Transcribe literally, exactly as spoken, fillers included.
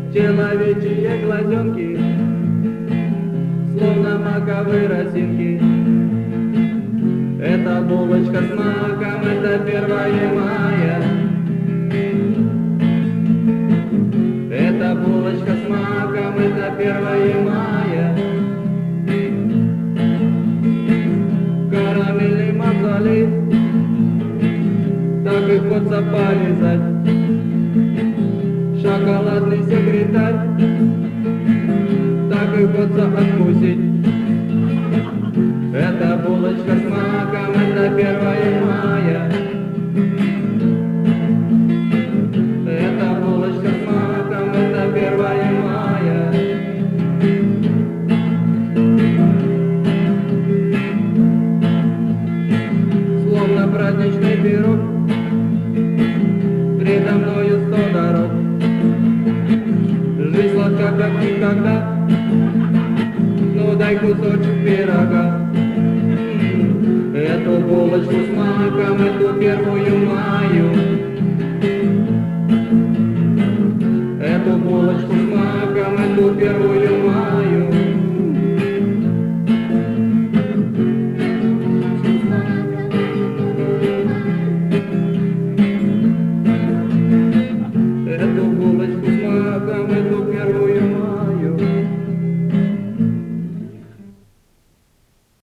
человечьи глазенки, словно маковые росинки. Это булочка с маком, это первое мая. Это булочка с маком, это первое мая. Карамельный мозоли, так и хочется полизать. Шоколадный секретарь, так и хочется откусить. Это булочка с маком, это первое мая. Это булочка с маком, это первое мая. Словно праздничный пирог, предо мною сто дорог. Жизнь сладка, как никогда, ну дай кусочек пирога. Эту булочку с маком, эту первую маю